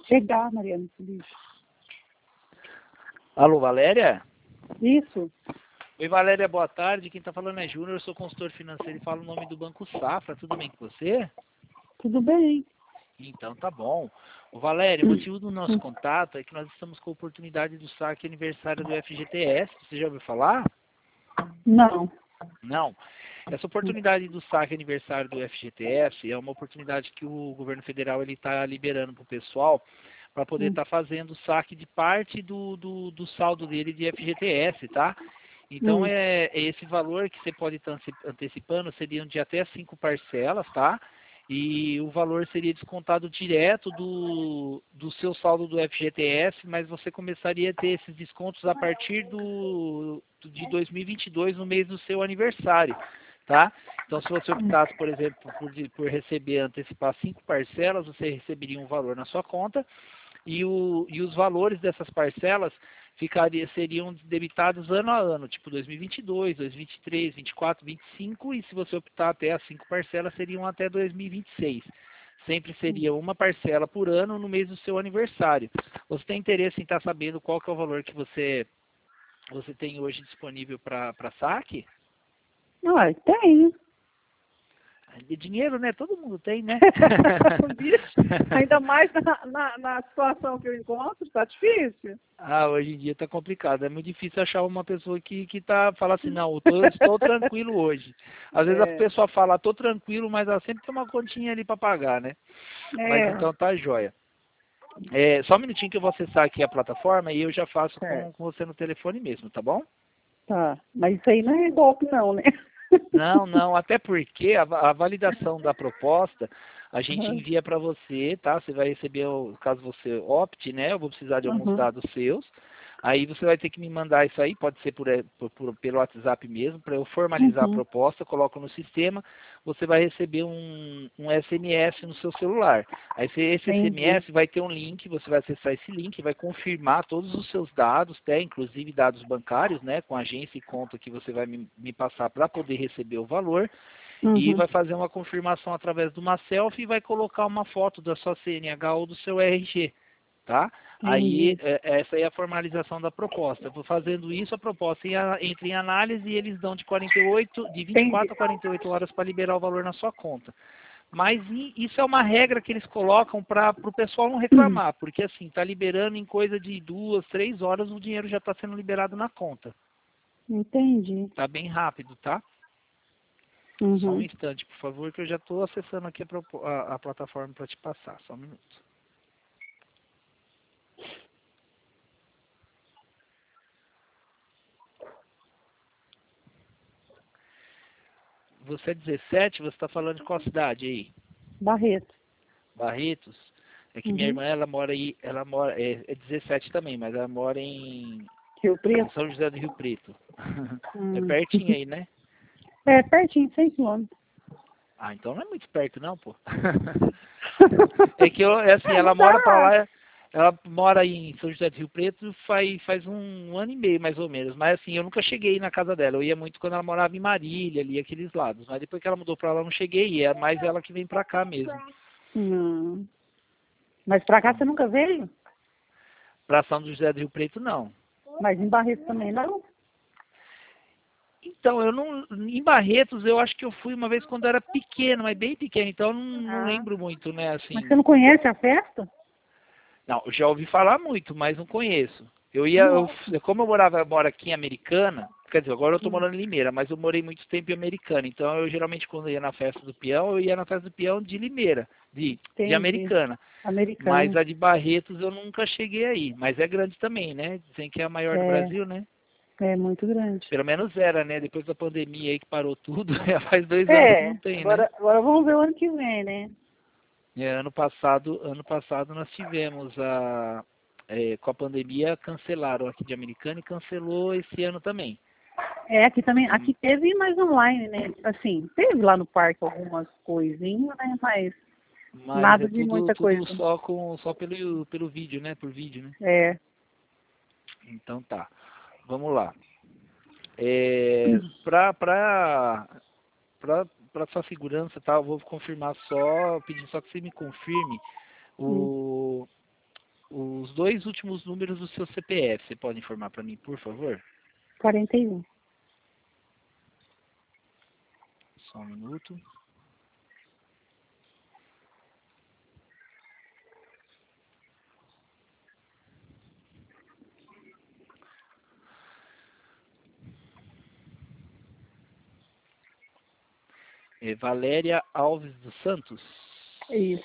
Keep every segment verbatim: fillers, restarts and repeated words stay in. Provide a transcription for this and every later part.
chegar, Mariana, esse bicho. Alô, Valéria? Isso. Oi, Valéria, boa tarde. Quem está falando é Júnior, eu sou consultor financeiro e falo o nome do Banco Safra. Tudo bem com você? Tudo bem. Então tá bom. O Valéria, o motivo do nosso contato é que nós estamos com a oportunidade do saque aniversário do F G T S. Você já ouviu falar? Não. Não. Essa oportunidade do saque aniversário do F G T S é uma oportunidade que o governo federal ele está liberando para o pessoal para poder estar tá fazendo o saque de parte do, do, do saldo dele de F G T S, tá? Então, Hum. é, é esse valor que você pode estar antecipando seriam de até cinco parcelas, tá? E o valor seria descontado direto do, do seu saldo do F G T S, mas você começaria a ter esses descontos a partir do, de dois mil e vinte e dois, no mês do seu aniversário, tá? Então, se você optasse, por exemplo, por, por receber, antecipar cinco parcelas, você receberia um valor na sua conta, e, o, e os valores dessas parcelas ficaria, seriam debitados ano a ano, tipo dois mil e vinte e dois, dois mil e vinte e três, vinte e quatro, vinte e cinco, e se você optar até as cinco parcelas, seriam até dois mil e vinte e seis. Sempre seria uma parcela por ano no mês do seu aniversário. Você tem interesse em estar sabendo qual que é o valor que você, você tem hoje disponível para saque? Não, é, tem. De dinheiro, né? Todo mundo tem, né? Bicho, ainda mais na, na, na situação que eu encontro, tá difícil. Ah, hoje em dia tá complicado. É muito difícil achar uma pessoa que, que tá, fala assim, não, eu tô, estou tranquilo hoje. Às vezes a É. pessoa fala, tô tranquilo, mas ela sempre tem uma continha ali para pagar, né? Mas É. então tá jóia. É, só um minutinho que eu vou acessar aqui a plataforma e eu já faço É. com, com você no telefone mesmo, tá bom? Tá. Mas isso aí não é golpe, não, né? Não, não, até porque a, a validação da proposta a gente Uhum. envia para você, tá? Você vai receber, o, caso você opte, né? Eu vou precisar de alguns Uhum. dados seus. Aí você vai ter que me mandar isso aí, pode ser por, por, por pelo WhatsApp mesmo, para eu formalizar a Uhum. proposta, coloco no sistema, você vai receber um, um S M S no seu celular. Aí esse Entendi. S M S vai ter um link, você vai acessar esse link, vai confirmar todos os seus dados, até inclusive dados bancários, né, com agência e conta que você vai me, me passar para poder receber o valor, e Uhum. vai fazer uma confirmação através de uma selfie e vai colocar uma foto da sua C N H ou do seu R G. Tá? Aí, Entendi. é, essa é a formalização da proposta. Vou fazendo isso, a proposta entra em análise e eles dão de, quarenta e oito, de vinte e Entendi. quatro a quarenta e oito horas para liberar o valor na sua conta. Mas isso é uma regra que eles colocam para o pessoal não reclamar, porque assim, está liberando em coisa de duas, três horas, o dinheiro já está sendo liberado na conta. Entendi. Tá bem rápido, tá? Só um Uhum. instante, por favor, que eu já estou acessando aqui a, a, a plataforma para te passar. Só um minuto. Você é dezessete, você está falando de qual cidade aí? Barreto. Barretos? É que minha Uhum. irmã, ela mora aí, ela mora, é, é dezessete também, mas ela mora em, Rio em Preto? São José do Rio Preto. É Hum. pertinho aí, né? É, pertinho, cem quilômetros. Ah, então não é muito perto não, pô. É que eu, é assim, Ah, ela não mora pra dá. lá, ela mora aí em São José do Rio Preto faz, faz um ano e meio, mais ou menos. Mas assim, eu nunca cheguei na casa dela. Eu ia muito quando ela morava em Marília, ali, aqueles lados. Mas depois que ela mudou pra lá, eu não cheguei. E é mais ela que vem pra cá mesmo. Hum. Mas pra cá Então, você nunca veio? pra São José do Rio Preto, não. Mas em Barreto também não? Então, eu não. Em Barretos, eu acho que eu fui uma vez quando eu era pequeno, mas bem pequeno, então eu não, não Ah. lembro muito, né? Mas Assim. você não conhece a festa? Não, eu já ouvi falar muito, mas não conheço. Eu ia, eu, Nossa. como eu morava, eu moro aqui em Americana, quer dizer, agora eu tô Hum. morando em Limeira, mas eu morei muito tempo em Americana, então eu geralmente quando ia na festa do peão, eu ia na festa do peão de Limeira, de, de Entendi. Americana. Mas Americano. a de Barretos eu nunca cheguei aí, mas é grande também, né? Dizem que é a maior do É, Brasil, né? é muito grande. Pelo menos era, né? Depois da pandemia aí que parou tudo, já faz dois anos que É, não tem, né? agora, agora vamos ver o ano que vem, né? É, ano passado, ano passado nós tivemos a, é, com a pandemia cancelaram aqui de Americana e cancelou esse ano também. É, aqui também, Hum, aqui teve mais online, né? Assim, teve lá no parque algumas coisinhas, né? Mas Mas nada é de tudo, muita tudo coisa. só com só pelo, pelo vídeo, né? Por vídeo, né? É. Então tá. Vamos lá. É, para para para sua segurança, tá? Eu vou confirmar só, pedir só que você me confirme Hum. o os dois últimos números do seu C P F. Você pode informar para mim, por favor? quarenta e um. Só um minuto. É Valéria Alves dos Santos? Isso.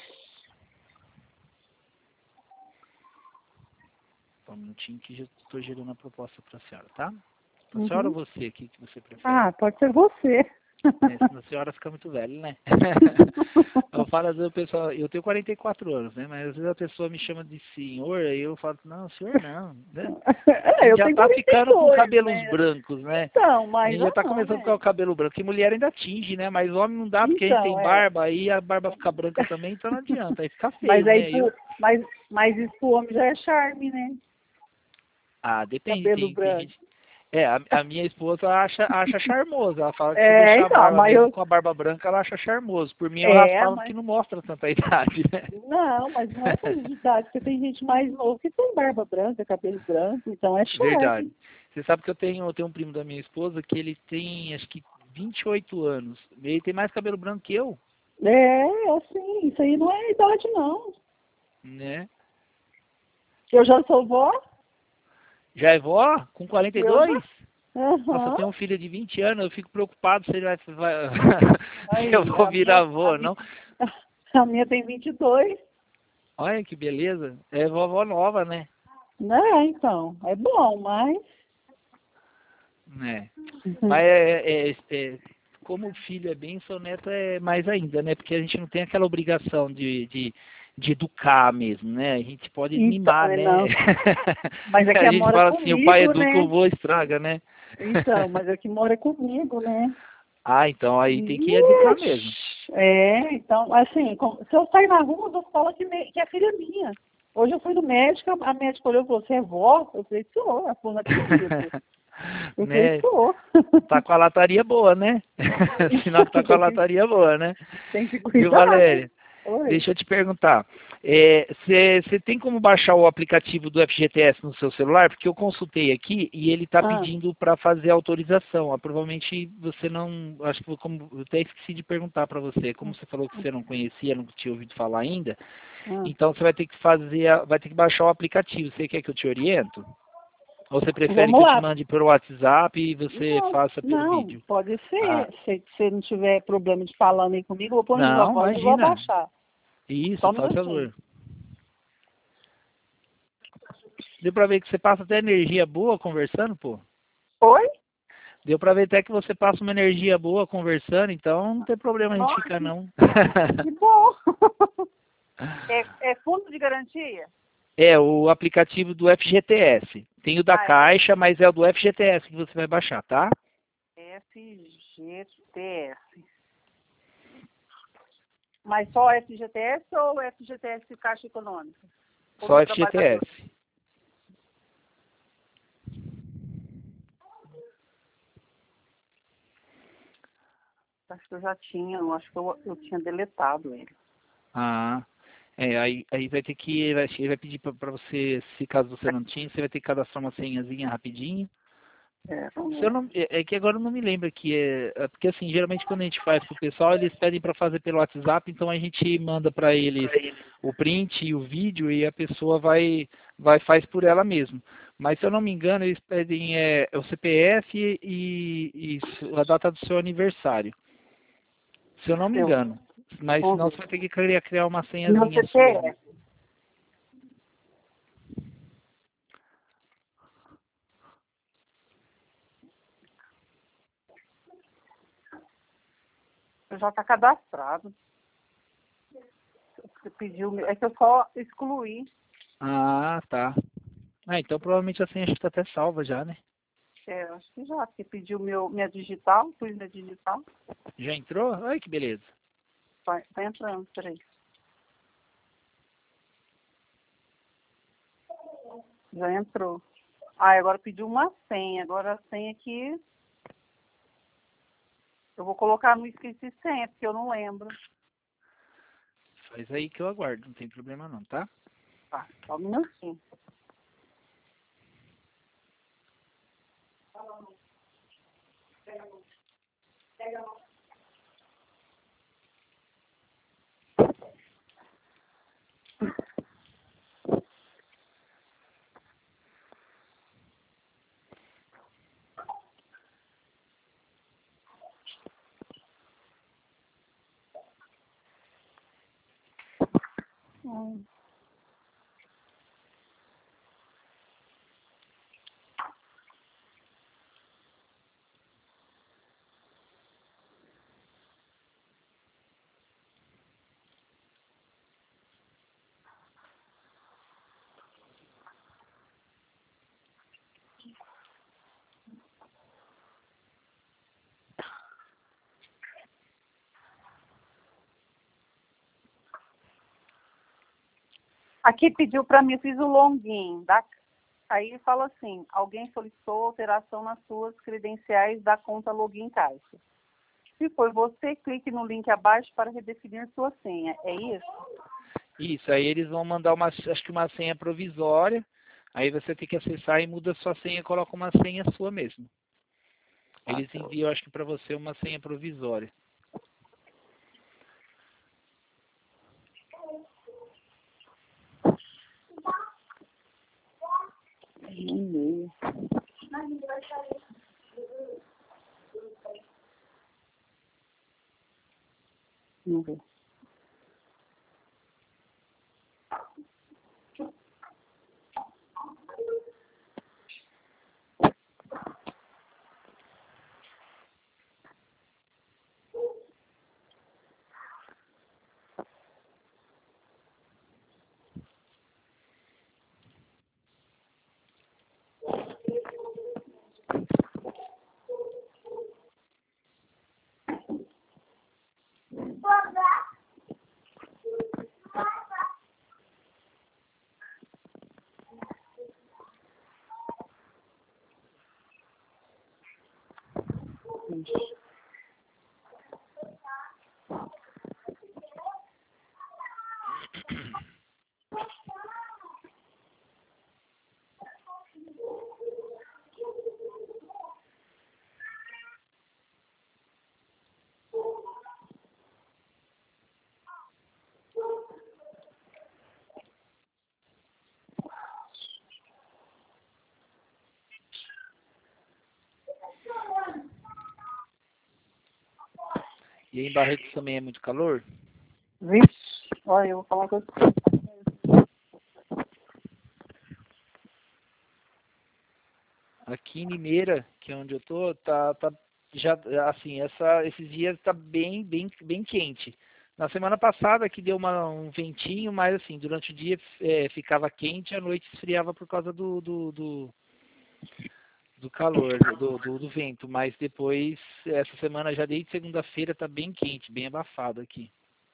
Só um minutinho que já estou gerando a proposta para a senhora, tá? A Uhum. senhora ou você? O que, que você prefere? Ah, pode ser você. É, senão a senhora fica muito velha, né? Eu falo, às vezes, o pessoal, eu tenho quarenta e quatro anos, né? Mas às vezes a pessoa me chama de senhor, aí eu falo, não, senhor não, né? É, eu Já tenho tá ficando com quarenta e dois, cabelos né? brancos, né? Então, A mas gente já eu tá não, começando a né? ficar o cabelo branco, que mulher ainda tinge, né? Mas homem não dá, porque a gente Então, tem é. barba, aí a barba fica branca também, então não adianta, aí fica feio, Mas aí, né? Eu... pro, mas, mas isso pro homem já é charme, né? Ah, depende, Cabelo tem, tem branco. gente... É, a, a minha esposa acha, acha charmoso. Ela fala que se É, deixar a então, barba, mas mesmo eu. com a barba branca, ela acha charmoso. Por mim, eu É, raspava mas. porque não mostra tanta idade, né? Não, mas não é coisa de idade, porque tem gente mais novo que tem barba branca, cabelo branco, então é Verdade. charme. Você sabe que eu tenho, eu tenho um primo da minha esposa que ele tem, acho que, vinte e oito anos. Ele tem mais cabelo branco que eu, É, assim, isso aí não é idade, não. né? Eu já sou vó, Já é vó? Com quarenta e eu dois? já. Nossa, eu Aham. tenho um filho de vinte anos, eu fico preocupado se ele vai, vai se eu Aí, vou a virar minha, avô a ou minha, não. a minha tem vinte e dois. Olha que beleza. É vovó nova, né? Né, então, é bom, mas. É. Mas é, é, é, como o filho é bênção, o neto é mais ainda, né? Porque a gente não tem aquela obrigação de, de, de educar mesmo, né? A gente pode Então, mimar, é, né? não. Mas é que A ela gente mora fala assim, o pai comigo, educa, o né? vô estraga, né? Então, mas é que mora comigo, né? Ah, então aí tem que educar mesmo. Ixi, é, então, assim, com- se eu sair na rua, eu falo que, me- que é filha minha. Hoje eu fui no médico, a a médica olhou e falou, você é vó? Eu falei, sou. Ela falou, não acredito. Eu falei, Né? sou. Tá com a lataria boa, né? Sinal que tá com a Tem que, lataria boa, né? tem que Viu, cuidar, né? Valéria? Oi. Deixa eu te perguntar. Você é, tem como baixar o aplicativo do F G T S no seu celular? Porque eu consultei aqui e ele está Ah, pedindo para fazer autorização. Ah, provavelmente você não. Acho que como, eu até esqueci de perguntar para você. Como você falou que você não conhecia, não tinha ouvido falar ainda. ah. Então você vai ter que fazer, a- vai ter que baixar o aplicativo. Você quer que eu te oriento? Ou você prefere que Vamos eu te lá. mande pelo WhatsApp e você Não, faça pelo não, vídeo? pode Ah, ser. Se você não tiver problema de falando aí comigo, eu vou pôr viva não, voz e vou imagina. abaixar. Só Isso, um faz minutinho. favor. Deu pra ver que você passa até energia boa conversando, pô. Oi? Deu pra ver até que você passa uma energia boa conversando, então não tem problema a gente Nossa, ficar, que, não. que bom. É, é fundo de garantia? É, o aplicativo do F G T S. Tem o da Ah, é do Caixa, mas é o do F G T S que você vai baixar, tá? F G T S. Mas só F G T S ou F G T S Caixa Econômica? Ou Só do trabalhador? F G T S. Acho que eu já tinha, eu acho que eu, eu tinha deletado ele. Ah, é, aí, aí vai ter que, ele vai, ele vai pedir pra, pra você, se caso você não tinha, você vai ter que cadastrar uma senhazinha rapidinho. É, Se eu vamos. não, é é que agora eu não me lembro que é, é porque assim, geralmente quando a gente faz pro pessoal, eles pedem para fazer pelo WhatsApp, então a gente manda para eles o print e o vídeo e a pessoa vai vai faz por ela mesmo. Mas se eu não me engano, eles pedem é, o C P F e, e a data do seu aniversário. Se eu não me Eu, engano. Mas vamos senão ver. você vai ter que criar, criar uma Meu senhazinha sua aí. C P F. Já está cadastrado. Você pediu, é que eu só excluí. Ah, tá. Ah, então provavelmente a senha está até salva já, né? É, acho que já, porque pediu meu, minha digital, pus minha digital. Já entrou? Ai, que beleza. Tá, tá entrando, peraí. Já entrou. Ah, agora pediu uma senha. Agora a senha aqui, eu vou colocar no esqueci senha, porque eu não lembro. Faz aí que eu aguardo, não tem problema não, tá? Tá, só um minutinho. Hum. Aqui pediu para mim, eu fiz o login. Da... Aí fala assim, alguém solicitou alteração nas suas credenciais da conta Login Caixa. Se for você, clique no link abaixo para redefinir sua senha. É isso? Isso, aí eles vão mandar uma, acho que uma senha provisória, aí você tem que acessar e muda a sua senha e coloca uma senha sua mesmo. Eles enviam, acho que para você, uma senha provisória. E-mail. Vamos ver. E aí em Barretos também é muito calor? Vixe, olha, eu vou falar com você. Aqui em Limeira, que é onde eu tô, tá, tá já assim, essa, esses dias tá bem, bem, bem quente. Na semana passada que deu uma, um ventinho, mas assim, durante o dia é, ficava quente, à noite esfriava por causa do, do, do, do calor, do, do, do vento. Mas depois, essa semana já desde segunda-feira tá bem quente, bem abafado aqui.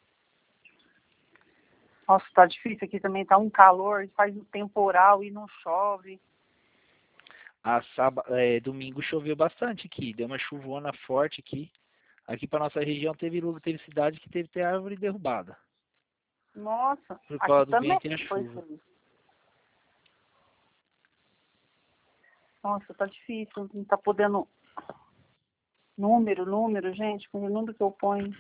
Nossa, tá difícil aqui também, tá um calor, faz um temporal e não chove. A sábado, é, domingo choveu bastante aqui, deu uma chuvona forte aqui. Aqui para nossa região teve, teve cidade que teve até árvore derrubada. Nossa, Por aqui causa do também vento e a foi chuva. isso. Nossa, tá difícil, não tá podendo... Número, número, gente, com o número que eu ponho.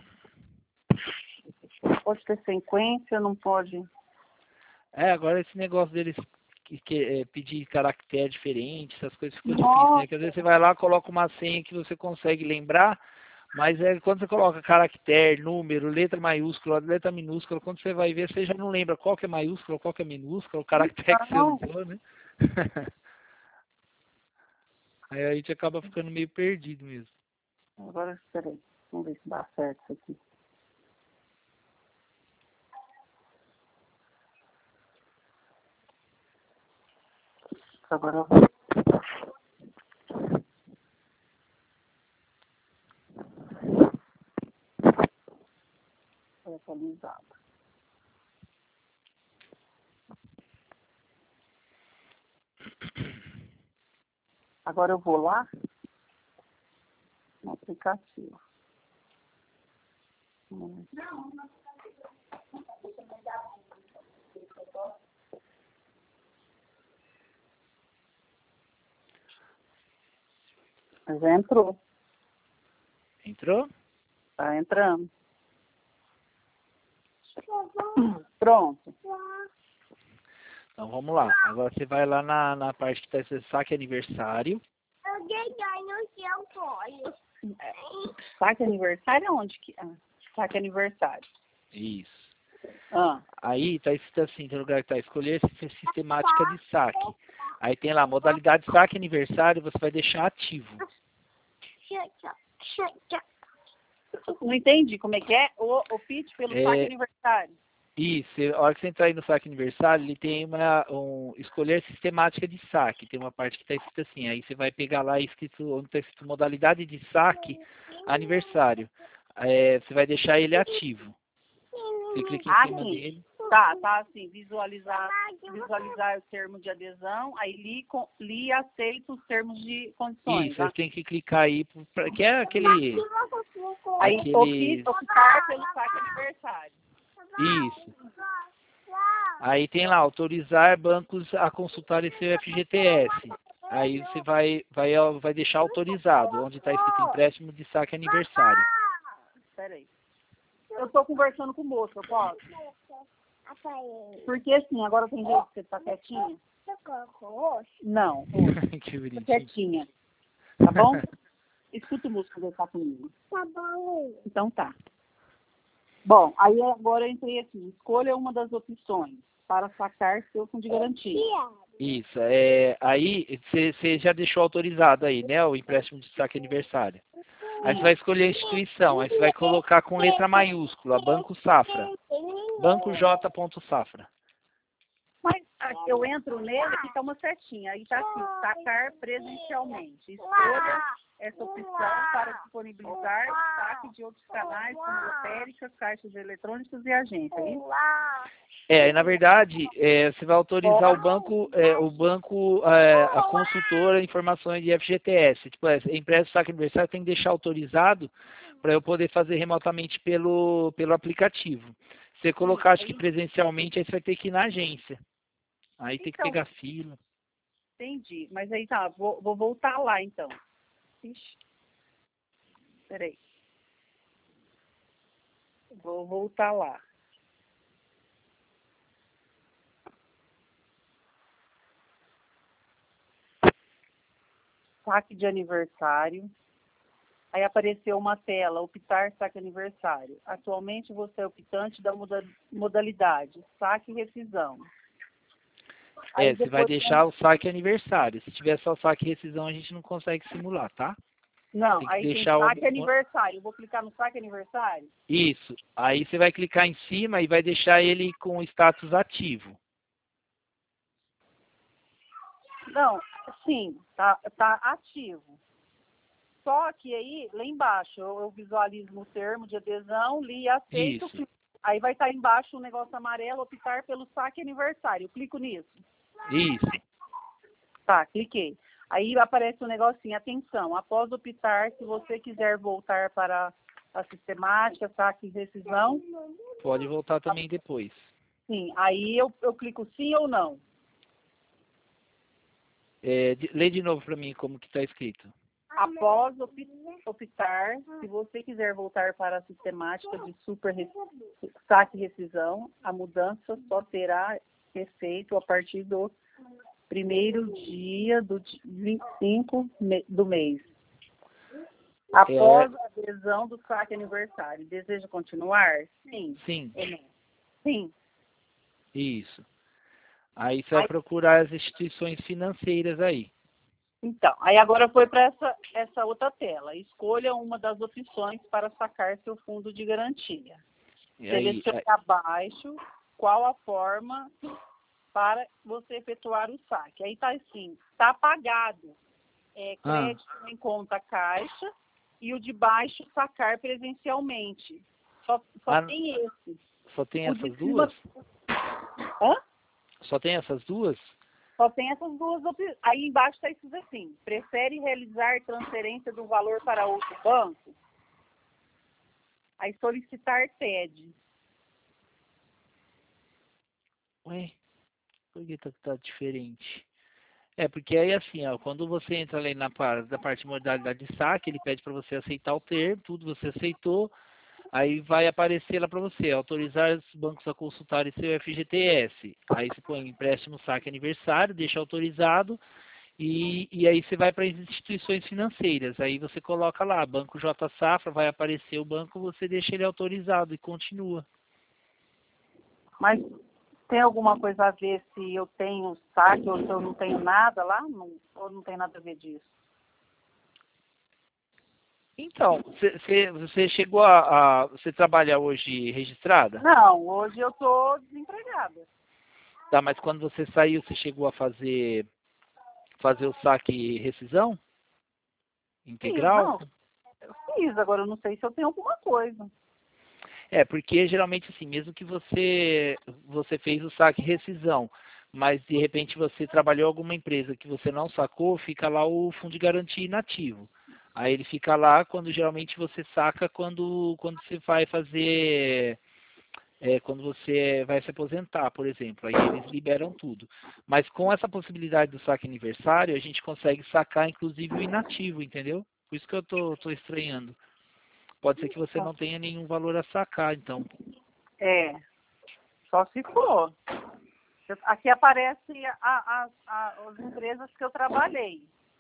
Pode ter sequência, não pode... É, agora esse negócio deles que, que, é, pedir caractere diferente, essas coisas ficou difícil, né? Nossa, Porque às vezes você vai lá, coloca uma senha que você consegue lembrar, mas é quando você coloca caractere, número, letra maiúscula, letra minúscula, quando você vai ver, você já não lembra qual que é maiúscula, qual que é minúscula, o caractere que você não. usou, né? Aí a gente acaba ficando meio perdido mesmo. Agora, peraí, vamos ver se dá certo isso aqui. Agora eu vou. Foi atualizado. Agora eu vou lá no aplicativo. Hum. Já entrou. Entrou Entrou? Tá entrando. Pronto. Então vamos lá. Agora você vai lá na, na parte que está esse saque aniversário. Eu ganhei no seu folho. Saque aniversário onde que? Ah, saque aniversário. Isso. Ah, Aí está escrito assim, tem lugar que está escolher sistemática de saque. Aí tem lá, modalidade saque aniversário, você vai deixar ativo. não entendi como é que é o, o pitch pelo É. saque aniversário. Isso, a hora que você entrar aí no saque aniversário, ele tem uma, um, escolher sistemática de saque, tem uma parte que está escrito assim, aí você vai pegar lá escrito, onde está escrito modalidade de saque aniversário, é, você vai deixar ele ativo, você clica em cima Aqui. dele. Tá, tá assim, visualizar, visualizar o termo de adesão, aí li, com- li e aceito os termos de condições. Isso, Tá? você tem que clicar aí, pra, que é aquele, Aí aquele, opte- optar pelo saque aniversário. isso. Aí tem lá, autorizar bancos a consultar esse F G T S. Aí você vai, vai, vai deixar autorizado, onde está escrito empréstimo de saque aniversário. Espera aí. Eu tô conversando com o moço, eu posso? Porque assim, agora tem jeito que você tá quietinha? Não, Que bonitinho. quietinha. Tá bom? Escuta o moço conversar comigo. Tá bom. Então tá. Bom, aí agora eu entrei aqui. Escolha uma das opções para sacar seu fundo de garantia. Isso, é, aí você já deixou autorizado aí, né, o empréstimo de saque aniversário. Aí você vai escolher a instituição, aí você vai colocar com letra maiúscula, Banco Safra, Banco J. Safra. Mas ah, eu entro nele e tá uma setinha. Aí tá assim, sacar presencialmente. Escolha essa opção para disponibilizar o saque de outros canais, como lotéricas, caixas eletrônicas e agências. É isso? É, na verdade, é, você vai autorizar o banco, é, o banco, é, a consultora, informações de F G T S. Tipo, é, empréstimo saque aniversário tem que deixar autorizado para eu poder fazer remotamente pelo, pelo aplicativo. Se você colocar, acho que presencialmente, aí você vai ter que ir na agência. Aí tem que Então, pegar fila. entendi. Mas aí tá, vou, vou voltar lá então. Ixi. Peraí. Vou voltar lá. Saque de aniversário. Aí apareceu uma tela, optar saque aniversário. Atualmente você é optante da moda- modalidade, saque e rescisão. Aí É, você vai depois- deixar o saque aniversário. Se tiver só saque e rescisão, a gente não consegue simular, tá? Não, Tem que aí tem deixar o- saque aniversário. Eu vou clicar no saque aniversário? Isso. Aí você vai clicar em cima e vai deixar ele com o status ativo. Não, sim, tá, tá ativo. Só que aí, lá embaixo, eu, eu visualizo no termo de adesão, li e aceito. Isso. Aí vai estar embaixo o negócio amarelo, optar pelo saque aniversário. Eu clico nisso. Isso. Tá, cliquei. Aí aparece um negocinho, atenção, após optar, se você quiser voltar para a sistemática, saque e rescisão, Pode voltar também depois. sim. Aí eu, eu clico sim ou não. É, de- lê de novo para mim como que está escrito. Após op- optar, se você quiser voltar para a sistemática de super res- saque e rescisão, a mudança só terá efeito a partir do primeiro dia do di- vinte e cinco me- do mês. Após a adesão do saque aniversário. Deseja continuar? Sim. Sim, Ou não? Sim. isso. Aí você vai Aí- procurar as instituições financeiras aí. Então, aí agora foi para essa, essa outra tela. Escolha uma das opções para sacar seu fundo de garantia. E aí, Selecione abaixo qual a forma para você efetuar o saque. Aí está assim, está apagado. É, crédito em conta caixa e o de baixo sacar presencialmente. Só, só Ah, tem esse. só tem O de essas cima- duas? Hã? Só tem essas duas? Só tem essas duas opções. Aí embaixo está escrito assim, prefere realizar transferência do valor para outro banco? Aí solicitar T E D. Ué, por que tá, tá diferente? É, porque aí assim, ó, quando você entra ali na parte da parte de modalidade de saque, ele pede para você aceitar o termo, tudo você aceitou, aí vai aparecer lá para você, autorizar os bancos a consultarem seu F G T S. Aí você põe empréstimo saque aniversário, deixa autorizado, e, e aí você vai para as instituições financeiras. Aí você coloca lá, Banco J Safra, vai aparecer o banco, você deixa ele autorizado e continua. Mas tem alguma coisa a ver se eu tenho saque ou se eu não tenho nada lá? Não, ou não tem nada a ver disso? Então, você você chegou a, a... Você trabalha hoje registrada? Não, hoje eu estou desempregada. Tá, mas quando você saiu, você chegou a fazer, fazer o saque rescisão? Fiz, Integral? não. Eu fiz, agora eu não sei se eu tenho alguma coisa. É, porque geralmente assim, mesmo que você, você fez o saque rescisão, mas de repente você trabalhou em alguma empresa que você não sacou, fica lá o fundo de garantia inativo. Aí ele fica lá quando geralmente você saca quando, quando você vai fazer, é, quando você vai se aposentar, por exemplo. Aí eles liberam tudo. Mas com essa possibilidade do saque aniversário, a gente consegue sacar inclusive o inativo, entendeu? Por isso que eu tô, tô estranhando. Pode ser que você não tenha nenhum valor a sacar, então. É, só se for. Eu- Aqui aparece a- a- a- as empresas que eu trabalhei.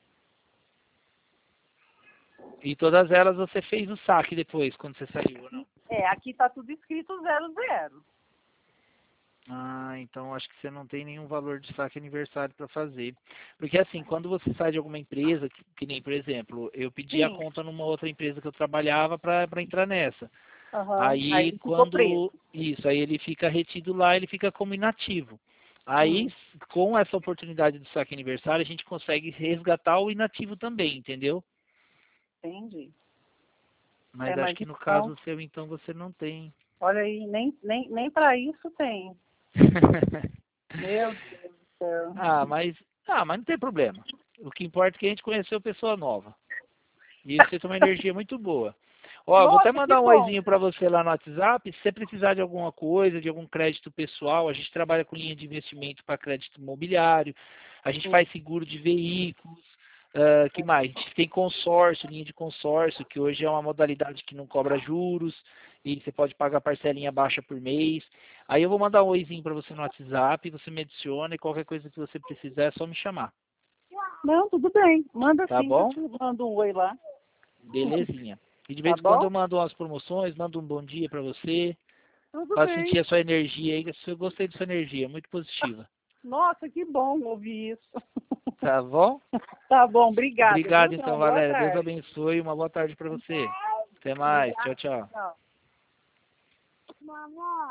E todas elas você fez o saque depois, quando você saiu, ou não? É, aqui está tudo escrito zero zero. Ah, então acho que você não tem nenhum valor de saque aniversário para fazer. Porque assim, quando você sai de alguma empresa, que, que nem, por exemplo, eu pedi a Sim. conta numa outra empresa que eu trabalhava para entrar nessa. Aham. Aí Aí ficou preso. quando isso, aí ele fica retido lá, ele fica como inativo. Aí, Hum, com essa oportunidade do saque aniversário, a gente consegue resgatar o inativo também, entendeu? entendi. Mas É, acho mas que no então, caso seu, então, você não tem. olha aí, nem, nem, nem para isso tem. Meu Deus do céu. ah, mas, ah, mas não tem problema. O que importa é que a gente conheceu pessoa nova. E você tem uma energia muito boa. Ó, eu vou até Nossa, que mandar um bom. oizinho para você lá no WhatsApp. Se você precisar de alguma coisa, de algum crédito pessoal, a gente trabalha com linha de investimento para crédito imobiliário. A gente Hum, faz seguro de veículos. Uh, que mais? A gente tem consórcio, linha de consórcio, que hoje é uma modalidade que não cobra juros e você pode pagar parcelinha baixa por mês. Aí eu vou mandar um oizinho para você no WhatsApp, você me adiciona e qualquer coisa que você precisar é só me chamar. Não, tudo bem. Manda Tá sim, que eu bom? te mando um oi lá. Belezinha. E de Tá vez em quando bom? eu mando umas promoções, mando um bom dia pra você, Tudo pra bem. sentir a sua energia aí, que eu gostei da sua energia, muito positiva. Nossa, que bom ouvir isso. Tá bom? Tá bom, obrigada. Obrigado Viu, então, João? Boa Valéria. Deus tarde. abençoe e uma boa tarde pra você. Até mais. Tchau, Obrigada. tchau. Tchau. Mamãe.